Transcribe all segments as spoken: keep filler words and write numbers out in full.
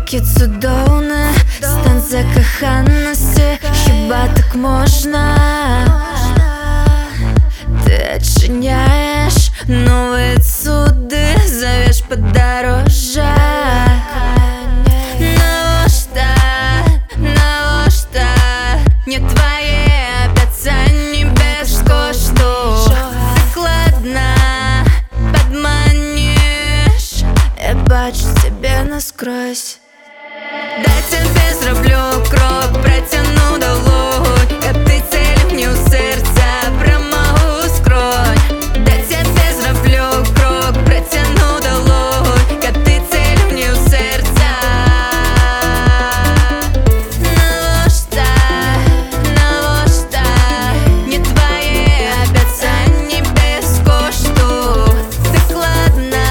Такі цудовне, станція коханості, хіба так можна? Ти очиняєш нові цуди, зовеш подорожжя. Навошта, навошта, не твоє обіцяння без кошту. Закладно подманишь, я бачу тебе насквозь. Дай тебе зроблю крок, протяну долонь, а ти цель мені у серця, промогу скронь. Дай тебе зроблю крок, протяну долонь, а ти цель мені у серця. Навошта, навошта, не твоє обіцяння без кошту. Закладно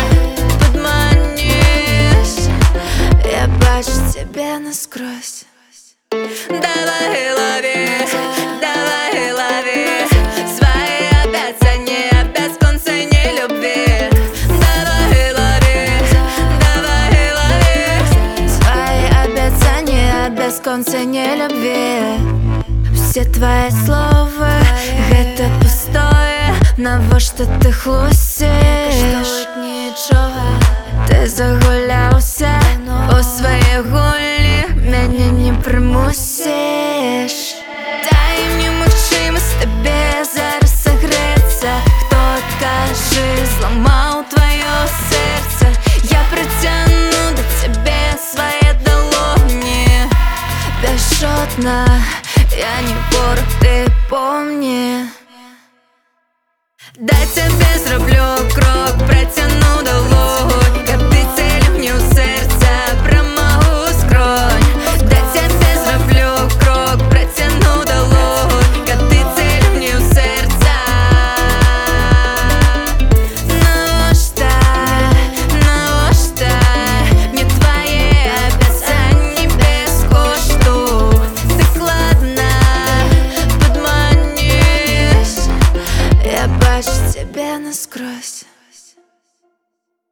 подманишь, я бачу тебя насквозь. Давай лови, давай лови свои обещания без конца любви. Давай лови, давай лови свои обещания без конца любви. Все твои слова — это пустое, навошта ти хлусиш? Ти загулявся у своїй гулі, мене не примусиш. Дай мне можливість тебе зараз согреться. Хто, скажи, зламав твоє серце? Я притягну до тебе свои долони. Бесшотно, я не вор, ты понял.